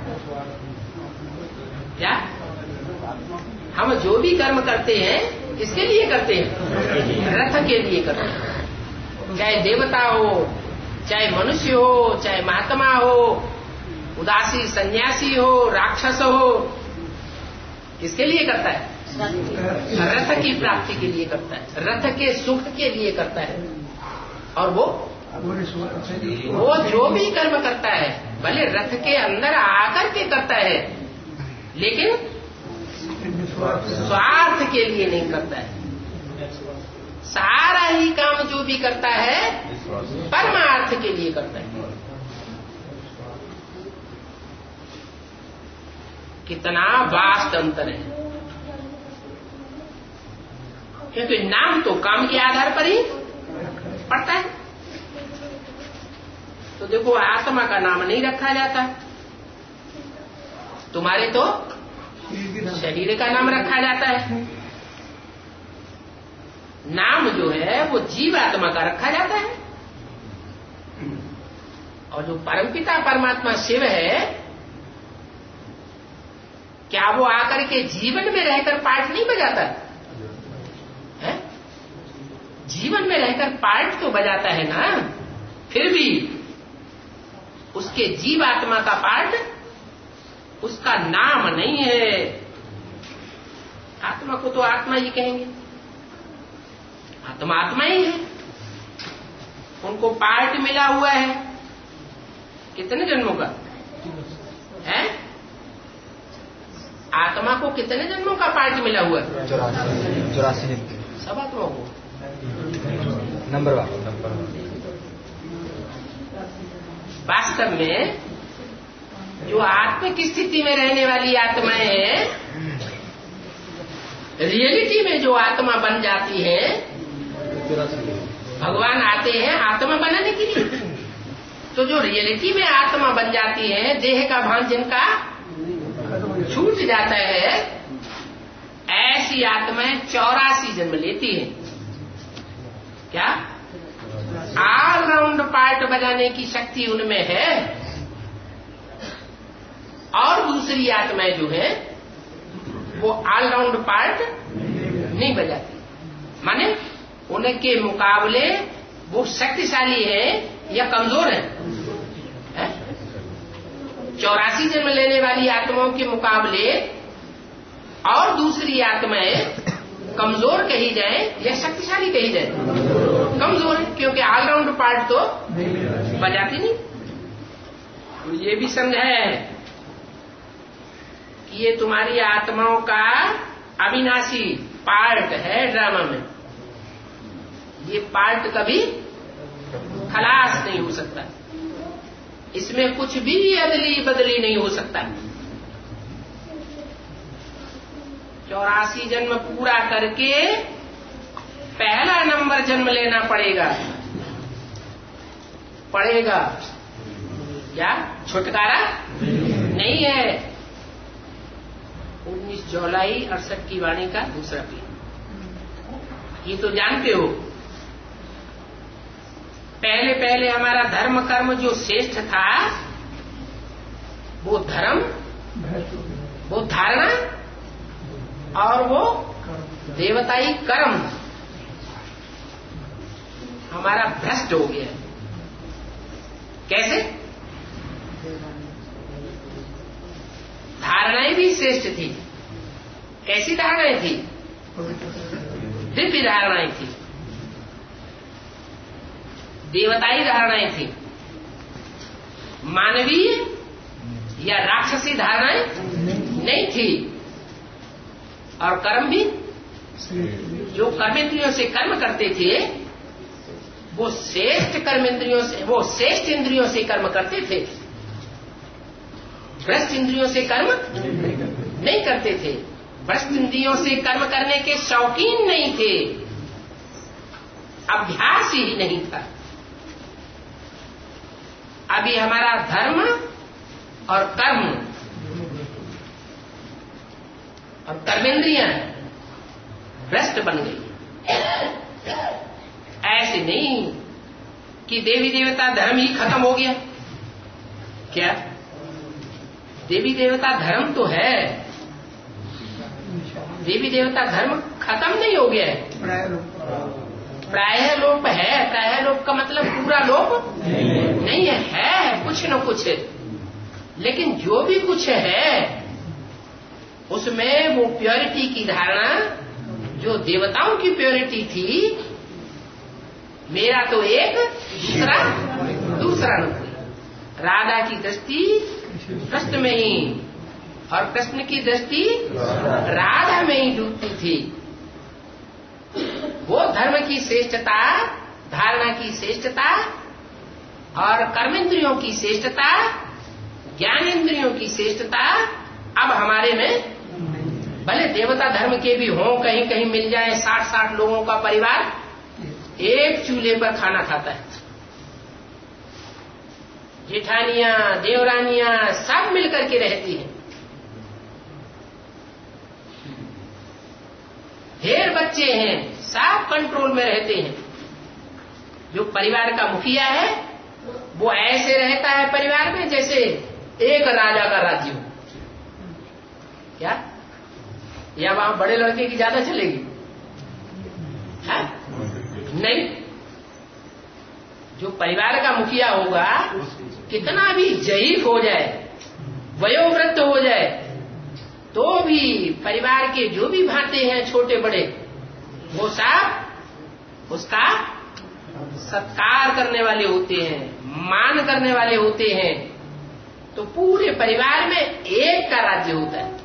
क्या? हम जो भी कर्म करते हैं किसके लिए करते हैं? रथ के लिए करते हैं। चाहे देवता हो, चाहे मनुष्य हो, चाहे महात्मा हो, उदासी सन्यासी हो, राक्षस हो, किसके लिए करता है? रथ की प्राप्ति के लिए करता है, रथ के सुख के लिए करता है। और वो वो जो भी कर्म करता है भले रथ के अंदर आकर के करता है, लेकिन स्वार्थ के लिए नहीं करता है। सारा ही काम जो भी करता है परमार्थ के लिए करता है। कितना वास्ट अंतर है, क्योंकि नाम तो काम के आधार पर ही पड़ता है। तो देखो, आत्मा का नाम नहीं रखा जाता, तुम्हारे तो शरीर का नाम रखा जाता है। नाम जो है वो जीवात्मा का रखा जाता है। और जो परमपिता परमात्मा शिव है, क्या वो आकर के जीवन में रहकर पाठ नहीं बजाता है? जीवन में रहकर पाठ तो बजाता है ना, फिर भी उसके जीवात्मा का पाठ उसका नाम नहीं है। आत्मा को तो आत्मा ही कहेंगे, आत्मा आत्मा ही है। उनको पार्ट मिला हुआ है कितने जन्मों का है? आत्मा को कितने जन्मों का पार्ट मिला हुआ है? चौरासी सब आत्मा को नंबर वन। वास्तव में जो आत्मा की स्थिति में रहने वाली आत्माएं हैं, रियलिटी में जो आत्मा बन जाती है, भगवान आते हैं आत्मा बनाने के लिए। तो जो रियलिटी में आत्मा बन जाती है, देह का भान जिनका छूट जाता है, ऐसी आत्माएं चौरासी जन्म लेती हैं। क्या? ऑलराउंड पार्ट बजाने की शक्ति उनमें है। और दूसरी आत्माएं जो है वो ऑलराउंड पार्ट नहीं बजाती, माने उनके मुकाबले वो शक्तिशाली है या कमजोर है, है? चौरासी जन्म लेने वाली आत्माओं के मुकाबले और दूसरी आत्माएं कमजोर कही जाए या शक्तिशाली कही जाए? कमजोर है, क्योंकि ऑलराउंड पार्ट तो बजाती नहीं। तो ये भी समझाया है कि ये तुम्हारी आत्माओं का अविनाशी पार्ट है ड्रामा में। ये पार्ट कभी खलास नहीं हो सकता, इसमें कुछ भी अदली बदली नहीं हो सकता। चौरासी जन्म पूरा करके पहला नंबर जन्म लेना पड़ेगा पड़ेगा क्या? छुटकारा नहीं है। उन्नीस जुलाई अड़सठ की वाणी का दूसरा पीढ़ी, ये तो जानते हो। पहले पहले हमारा धर्म कर्म जो श्रेष्ठ था, वो धर्म, वो धारणा और वो देवताई कर्म हमारा भ्रष्ट हो गया। कैसे? धारणाएं भी श्रेष्ठ थी। कैसी धारणाएं थी? दिव्य धारणाएं थी, देवताई धारणाएं थी। मानवीय या राक्षसी धारणाएं नहीं थी। और कर्म भी, जो कर्मेंद्रियों से कर्म करते थे वो श्रेष्ठ कर्मेंद्रियों से, वो श्रेष्ठ इंद्रियों से कर्म करते थे, भ्रष्ट इंद्रियों से कर्म नहीं करते थे। भ्रष्ट इंद्रियों से कर्म करने के शौकीन नहीं थे, अभ्यास ही नहीं था। अभी हमारा धर्म और कर्म और कर्म कर्मेंद्रियां भ्रष्ट बन गई। ऐसे नहीं कि देवी देवता धर्म ही खत्म हो गया। क्या देवी देवता धर्म तो है, देवी देवता धर्म खत्म नहीं हो गया है, प्रायः लोप है। प्रायः लोप का मतलब पूरा लोप नहीं है, है कुछ न कुछ। लेकिन जो भी कुछ है उसमें वो प्योरिटी की धारणा, जो देवताओं की प्योरिटी थी, मेरा तो एक दूसरा दूसरा न कोई। राधा की दृष्टि कृष्ण में ही और कृष्ण की दृष्टि राधा में ही डूबती थी। वो धर्म की श्रेष्ठता, धारणा की श्रेष्ठता और कर्मेंद्रियों की श्रेष्ठता, ज्ञानेंद्रियों की श्रेष्ठता अब हमारे में, भले देवता धर्म के भी हों, कहीं कहीं मिल जाए साठ साठ लोगों का परिवार एक चूल्हे पर खाना खाता है, जेठानियां देवरानियां सब मिलकर के रहती हैं, ढेर बच्चे हैं, सब कंट्रोल में रहते हैं। जो परिवार का मुखिया है वो ऐसे रहता है परिवार में जैसे एक राजा का राज्य हो। क्या या वहां बड़े लड़के की ज्यादा चलेगी? है? नहीं। जो परिवार का मुखिया होगा, कितना भी जयीफ हो जाए, वयोवृद्ध हो जाए, तो भी परिवार के जो भी भाते हैं छोटे बड़े, वो सब उसका सत्कार करने वाले होते हैं, मान करने वाले होते हैं। तो पूरे परिवार में एक का राज्य होता है।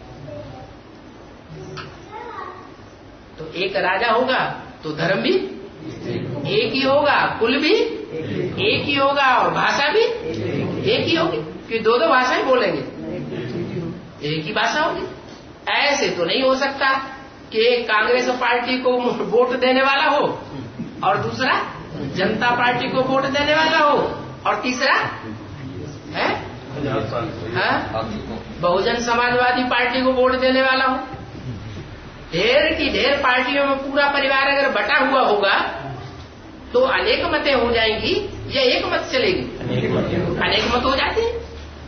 तो एक राजा होगा तो धर्म भी एक ही होगा, कुल भी एक ही होगा और भाषा भी एक ही होगी, कि दो दो भाषाएं बोलेंगे, एक ही भाषा होगी। ऐसे तो नहीं हो सकता कि एक कांग्रेस पार्टी को वोट देने वाला हो और दूसरा जनता पार्टी को वोट देने वाला हो और तीसरा है, है? बहुजन समाजवादी पार्टी को वोट देने वाला हो। ढेर की ढेर पार्टियों में पूरा परिवार अगर बटा हुआ होगा तो अनेक मतें हो जाएंगी या एक मत चलेगी? अनेक मत हो जाते हैं।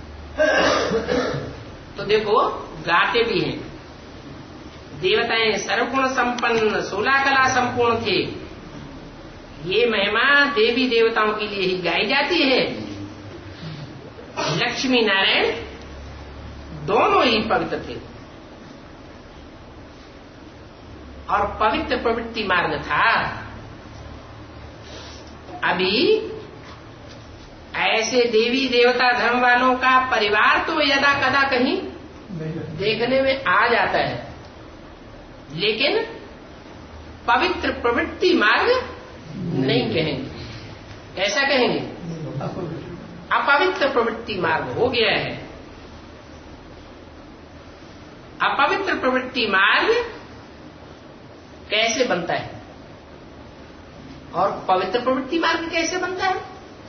तो देखो गाते भी हैं, देवताएं सर्वगुण संपन्न सोलह कला संपूर्ण थे। ये महिमा देवी देवताओं के लिए ही गाई जाती है। लक्ष्मी नारायण दोनों ही पवित्र थे और पवित्र प्रवृत्ति मार्ग था। अभी ऐसे देवी देवता धर्म वालों का परिवार तो यदा कदा कहीं देखने में आ जाता है, लेकिन पवित्र प्रवृत्ति मार्ग नहीं कहेंगे। ऐसा कहेंगे अपवित्र प्रवृत्ति मार्ग हो गया है। अपवित्र प्रवृत्ति मार्ग कैसे बनता है और पवित्र प्रवृत्ति मार्ग कैसे बनता है?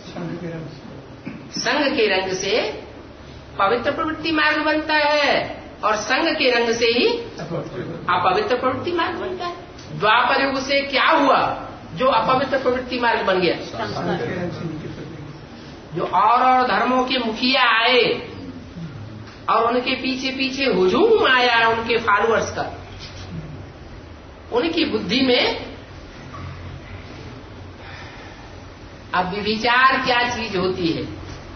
संघ के रंग से पवित्र प्रवृत्ति मार्ग बनता है और संघ के रंग से ही अपवित्र प्रवृत्ति मार्ग बनता है। द्वापर युग से क्या हुआ जो अपवित्र प्रवृत्ति मार्ग बन गया? जो और और धर्मों के मुखिया आए और उनके पीछे पीछे हुजूम आया उनके फॉलोअर्स का, उनकी बुद्धि में अब विचार क्या चीज होती है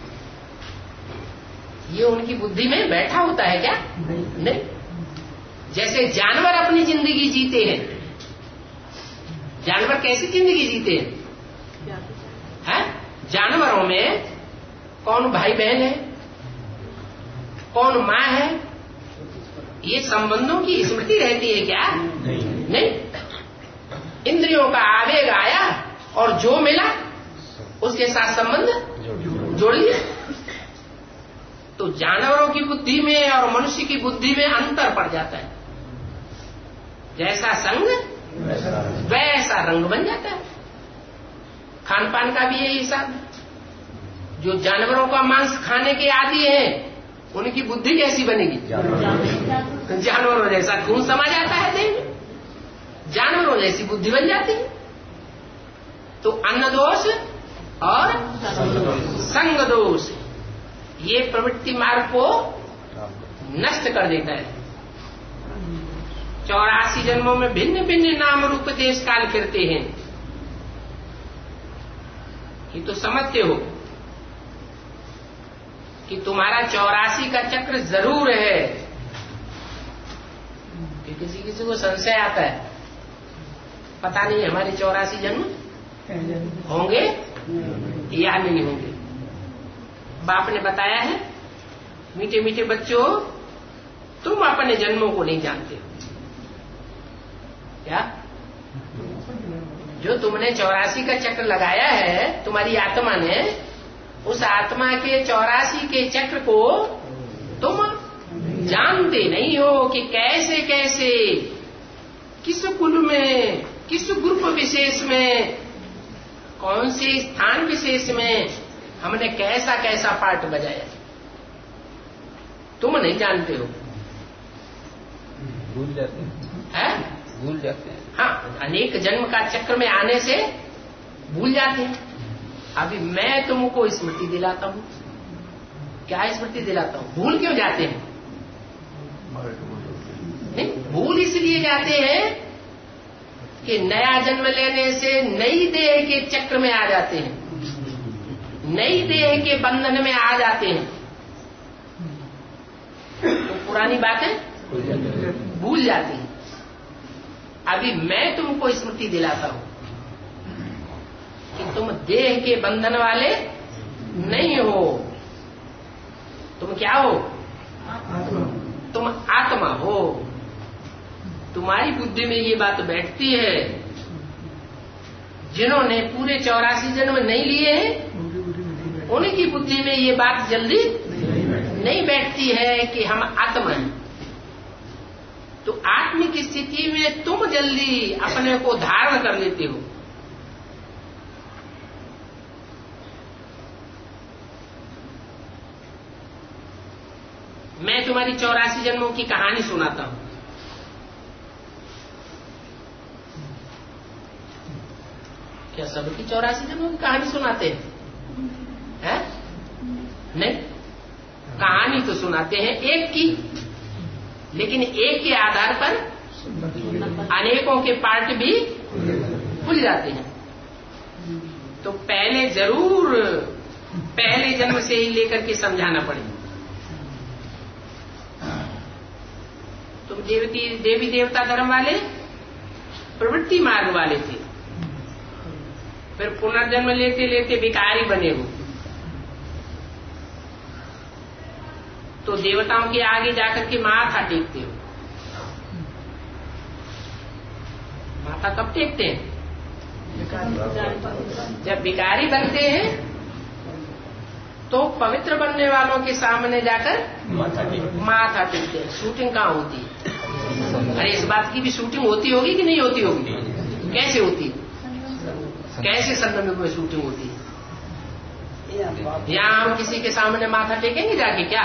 ये उनकी बुद्धि में बैठा होता है क्या? नहीं। जैसे जानवर अपनी जिंदगी जीते हैं, जानवर कैसी जिंदगी जीते हैं? है? जानवरों में कौन भाई बहन है, कौन माँ है, ये संबंधों की स्मृति रहती है क्या? नहीं, नहीं। इंद्रियों का आवेग आया और जो मिला उसके साथ संबंध जोड़ लिया। तो जानवरों की बुद्धि में और मनुष्य की बुद्धि में अंतर पड़ जाता है। जैसा संग वैसा रंग बन जाता है। खान पान का भी यही हिसाब है। जो जानवरों का मांस खाने के आदी हैं उनकी बुद्धि कैसी बनेगी? जानवरों जैसा खून समा जाता है देह में, जानवरों जैसी बुद्धि बन जाती है। तो अन्न दोष और संग दोष ये प्रवृत्ति मार्ग को नष्ट कर देता है। चौरासी जन्मों में भिन्न भिन्न नाम रूप देश काल फिरते हैं, ये तो समझते हो कि तुम्हारा चौरासी का चक्र जरूर है। कि किसी किसी को संशय आता है, पता नहीं हमारे चौरासी जन्म होंगे या नहीं होंगे। बाप ने बताया है, मीठे मीठे बच्चों, तुम अपने जन्मों को नहीं जानते हो। क्या? जो तुमने चौरासी का चक्र लगाया है तुम्हारी आत्मा ने, उस आत्मा के चौरासी के चक्र को तुम जानते नहीं हो कि कैसे कैसे, किस कुल में, किस ग्रुप विशेष में, कौन से स्थान विशेष में हमने कैसा कैसा पार्ट बजाया, तुम नहीं जानते हो। भूल जाते हैं, है? भूल जाते हैं। हाँ, अनेक जन्म का चक्र में आने से भूल जाते हैं। अभी मैं तुमको स्मृति दिलाता हूं। क्या स्मृति दिलाता हूं? भूल क्यों जाते हैं? नहीं, भूल इसलिए जाते हैं कि नया जन्म लेने से नई देह के चक्र में आ जाते हैं, नई देह के बंधन में आ जाते हैं, तो पुरानी बातें भूल जाती हैं। अभी मैं तुमको स्मृति दिलाता हूं कि तुम देह के बंधन वाले नहीं हो। तुम क्या हो? तुम आत्मा हो। तुम्हारी बुद्धि में ये बात बैठती है। जिन्होंने पूरे चौरासी जन्म नहीं लिए हैं, उनकी बुद्धि में ये बात जल्दी नहीं बैठती है कि हम आत्मा हैं। तो आत्मिक स्थिति में तुम जल्दी अपने को धारण कर लेते हो। मैं तुम्हारी चौरासी जन्मों की कहानी सुनाता हूं। क्या सबकी चौरासी जन्मों की कहानी सुनाते हैं? है? नहीं, कहानी तो सुनाते हैं एक की, लेकिन एक के आधार पर अनेकों के पार्ट भी खुल जाते हैं। तो पहले जरूर पहले जन्म से ही लेकर के समझाना पड़ेगा। तुम देवती देवी देवता धर्म वाले, प्रवृत्ति मार्ग वाले थे, फिर पुनर्जन्म लेते लेते भिखारी बने हो, तो देवताओं के आगे जाकर के माथा टेकते हो। माथा कब टेकते हैं? जब भिखारी बनते हैं तो पवित्र बनने वालों के सामने जाकर माथा टेकते हैं। शूटिंग कहाँ होती है? अरे इस बात की भी शूटिंग होती होगी कि नहीं होती होगी? कैसे होती है? कैसे संदर्भ में शूटिंग होती है? यहाँ हम किसी के सामने माथा टेकेंगे जाके क्या?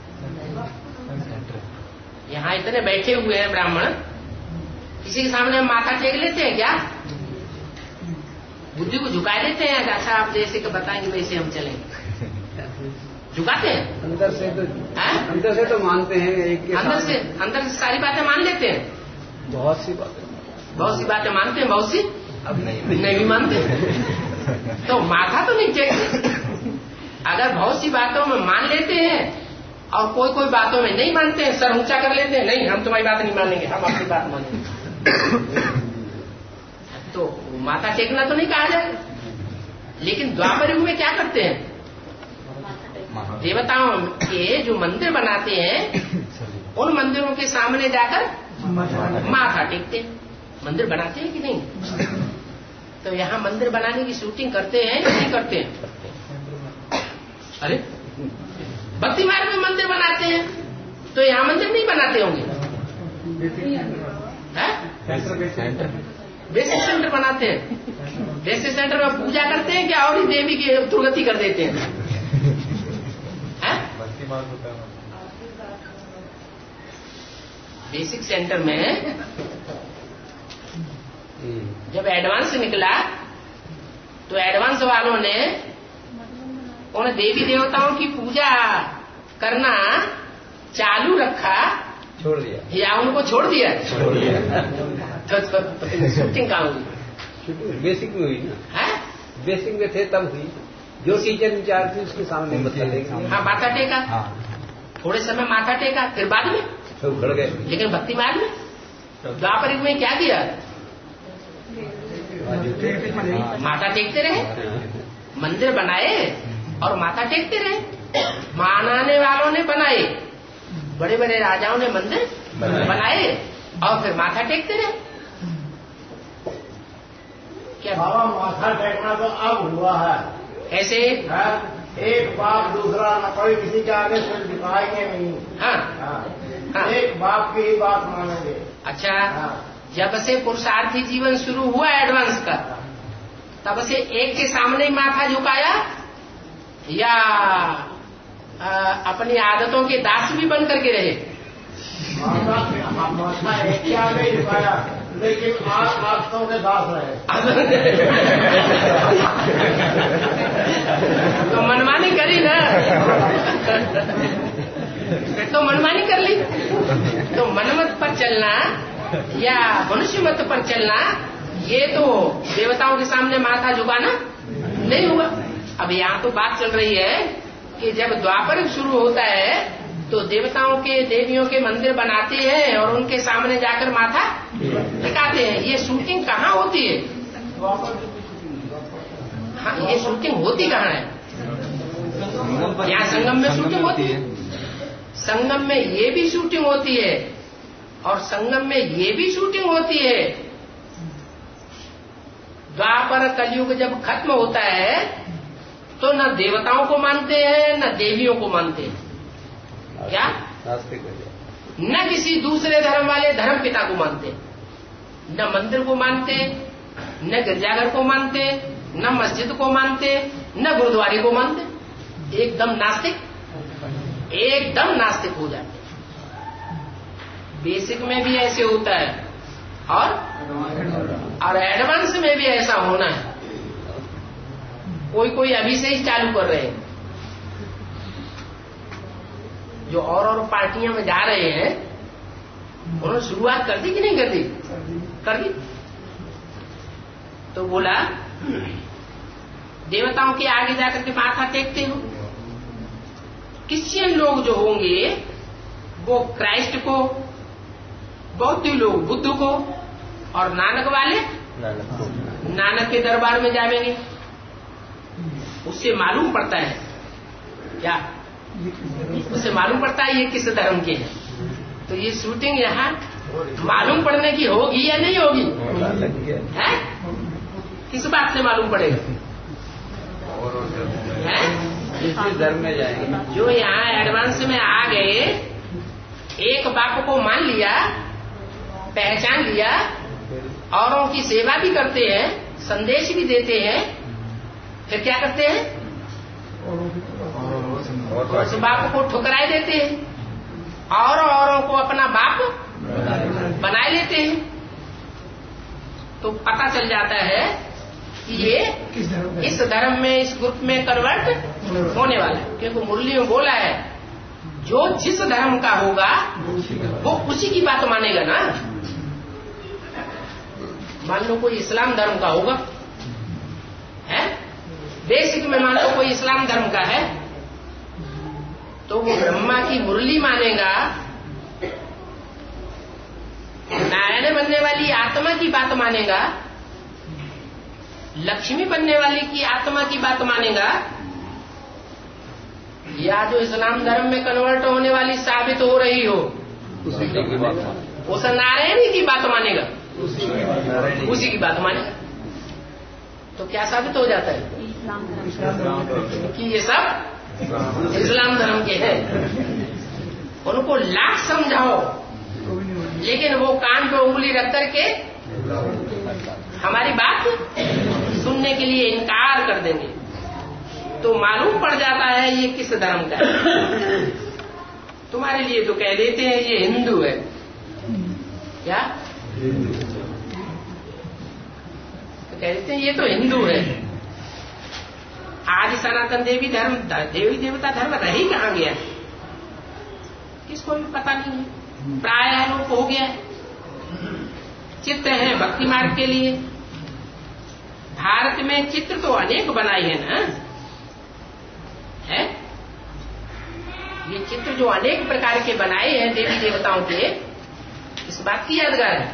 यहाँ इतने बैठे हुए हैं ब्राह्मण, किसी के सामने हम माथा टेक लेते हैं क्या? बुद्धि को झुका देते हैं? अच्छा आप जैसे कि बताएंगे वैसे हम चलेंगे। झुकाते हैं अंदर से तो है? अंदर से तो मानते हैं, एक के अंदर से अंदर से सारी बातें मान लेते हैं। बहुत सी बातें बहुत सी बातें मानते हैं, बहुत सी अब नहीं नहीं भी मानते। तो माथा तो नहीं टेकते। अगर बहुत सी बातों में मान लेते हैं और कोई कोई बातों में नहीं मानते हैं, सर ऊंचा कर लेते हैं, नहीं हम तुम्हारी बात नहीं मानेंगे, हम अपनी बात मानेंगे, तो माथा टेकना तो नहीं कहा जाए। लेकिन द्वापर युग में क्या करते हैं? देवताओं के जो मंदिर बनाते हैं उन मंदिरों के सामने जाकर माथा टेकते हैं। मंदिर बनाते हैं कि नहीं? तो यहाँ मंदिर बनाने की शूटिंग करते हैं या नहीं करते हैं? अरे भक्ति मार्ग में मंदिर बनाते हैं तो यहाँ मंदिर नहीं बनाते होंगे? बेसिक सेंटर बनाते हैं। बेसिक सेंटर में पूजा करते हैं क्या और ही देवी की दुर्गति कर देते हैं? बेसिक सेंटर में जब एडवांस निकला तो एडवांस वालों ने उन देवी देवताओं की पूजा करना चालू रखा, छोड़ दिया या उनको छोड़ दिया? छोड़ दिया। तो शूटिंग कहाँ हुई? बेसिक में हुई ना, है? बेसिक में थे तब हुई। जो टीचर इंचार्ज थी उसके सामने मतलब हाँ, माथा टेका, हाँ थोड़े समय माथा टेका, फिर बाद में सब उखड़ गए। लेकिन भक्ति मार्ग में द्वापर युग में क्या किया? माथा टेकते रहे, मंदिर बनाए और माथा टेकते रहे। मानाने वालों ने बनाए, बड़े बड़े राजाओं ने मंदिर बनाए और फिर माथा टेकते रहे। क्या बाबा माथा टेकना तो अब हुआ है, ऐसे? है? एक बाप दूसरा न कोई किसी के आगे सिर दिखाएंगे नहीं। हाँ, हाँ। हाँ। एक बाप की ही बात मानेंगे। अच्छा, हाँ। जब से पुरुषार्थी जीवन शुरू हुआ एडवांस का, तब से एक के सामने ही माथा झुकाया या आ, अपनी आदतों के दास भी बन करके रहे? माथा माथा एक के आगे ही झुकाया, लेकिन आप आदतों के दास रहे। तो मनमानी करी ना, फिर तो मनमानी कर ली। तो मनमत पर चलना या मनुष्य मत पर चलना, ये तो देवताओं के सामने माथा झुकाना नहीं हुआ। अब यहाँ तो बात चल रही है कि जब द्वापर शुरू होता है तो देवताओं के देवियों के मंदिर बनाते हैं और उनके सामने जाकर माथा टिकाते हैं। ये शूटिंग कहाँ होती है? हाँ, ये शूटिंग होती कहाँ है? यहाँ संगम में शूटिंग होती है, संगम में ये भी शूटिंग होती है और संगम में ये भी शूटिंग होती है। द्वापर कलयुग जब खत्म होता है तो न देवताओं को मानते हैं न देवियों को मानते हैं। क्या? न किसी दूसरे धर्म वाले धर्म पिता को मानते, न मंदिर को मानते, न गिरजाघर को मानते, न मस्जिद को मानते, न गुरुद्वारे को मानते। एकदम नास्तिक, एकदम नास्तिक हो जाते। बेसिक में भी ऐसे होता है और और एडवांस में भी ऐसा होना है। कोई कोई अभी से ही चालू कर रहे हैं, जो और और पार्टियां में जा रहे हैं, उन्होंने शुरुआत कर दी कि नहीं कर दी? कर दी। तो बोला देवताओं के आगे जाकर के माथा टेकते हो। क्रिश्चियन लोग जो होंगे वो क्राइस्ट को, बौद्ध लोग बुद्ध को, और नानक वाले नानक के दरबार में जाएंगे। उससे मालूम पड़ता है क्या? उससे मालूम पड़ता है ये किस धर्म के हैं। तो ये शूटिंग यहाँ मालूम पड़ने की होगी या नहीं होगी? है? किस बात से मालूम पड़ेगा? है? इसी धर्म में जाएंगे। जो यहाँ एडवांस में आ गए, एक बाप को मान लिया, पहचान लिया, औरों की सेवा भी करते हैं, संदेश भी देते हैं, फिर क्या करते हैं? उस बाप को ठुकराए देते हैं और औरों को अपना बाप बनाए लेते हैं। तो पता चल जाता है कि ये इस धर्म में, इस ग्रुप में कन्वर्ट होने वाला है। क्योंकि मुरली में बोला है जो जिस धर्म का होगा वो उसी की बात मानेगा ना। मान लो कोई इस्लाम धर्म का होगा, है? बेसिक में मान लो कोई इस्लाम धर्म का है, तो वो ब्रह्मा की मुरली मानेगा, नारायण बनने वाली आत्मा की बात मानेगा, लक्ष्मी बनने वाली की आत्मा की बात मानेगा, या जो इस्लाम धर्म में कन्वर्ट होने वाली साबित हो रही हो उस नारायणी की बात मानेगा, उसी की बात मानेगा। तो क्या साबित हो जाता है कि ये सब इस्लाम धर्म के हैं। उनको लाख समझाओ लेकिन वो कान पे उंगली रख करके हमारी बात सुनने के लिए इनकार कर देंगे। तो मालूम पड़ जाता है ये किस धर्म का है। तुम्हारे लिए तो कह देते हैं ये हिंदू है, क्या तो कह देते हैं ये तो हिंदू है। आज सनातन देवी धर्म देवी देवता धर्म रह ही कहां गया, किसको भी पता नहीं है, प्राय लोप हो गया है। चित्र है भक्ति मार्ग के लिए। भारत में चित्र तो अनेक बनाए हैं ना, है ये चित्र जो अनेक प्रकार के बनाए हैं देवी देवताओं के, इस बात की यादगार है,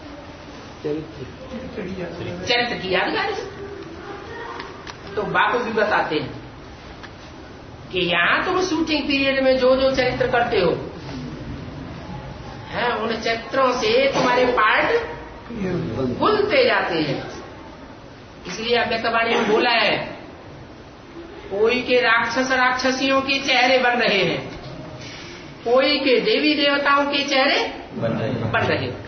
चरित्र की यादगार है। तो बापू भी बताते हैं कि यहां तुम शूटिंग पीरियड में जो जो चरित्र करते हो है, उन चरित्रों से तुम्हारे पार्ट खुलते जाते हैं। इसलिए अव्यक्तवाणी में बोला है, कोई के राक्षस राक्षसियों के चेहरे बन रहे हैं, कोई के देवी देवताओं के चेहरे बन रहे हैं।